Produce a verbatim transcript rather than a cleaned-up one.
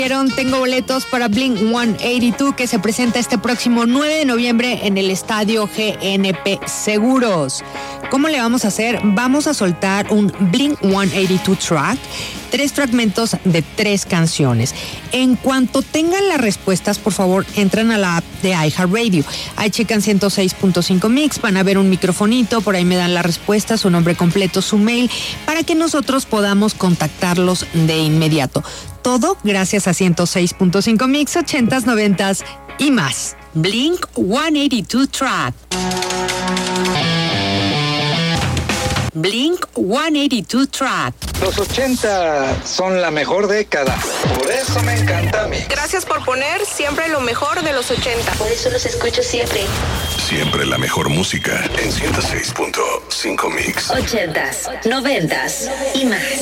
Tengo boletos para Blink ciento ochenta y dos que se presenta este próximo nueve de noviembre en el estadio G N P Seguros. ¿Cómo le vamos a hacer? Vamos a soltar un Blink ciento ochenta y dos track, tres fragmentos de tres canciones. En cuanto tengan las respuestas, por favor, entran a la app de iHeartRadio. Ahí checan ciento seis punto cinco Mix, van a ver un microfonito, por ahí me dan la respuesta, su nombre completo, su mail, para que nosotros podamos contactarlos de inmediato. Todo gracias a ciento seis punto cinco Mix, ochentas, noventas y más. Blink ciento ochenta y dos track. Blink ciento ochenta y dos track. Los ochenta son la mejor década. Por eso me encanta Mix. Gracias por poner siempre lo mejor de los ochenta. Por eso los escucho siempre. Siempre la mejor música en ciento seis punto cinco Mix. Ochentas, noventas y más.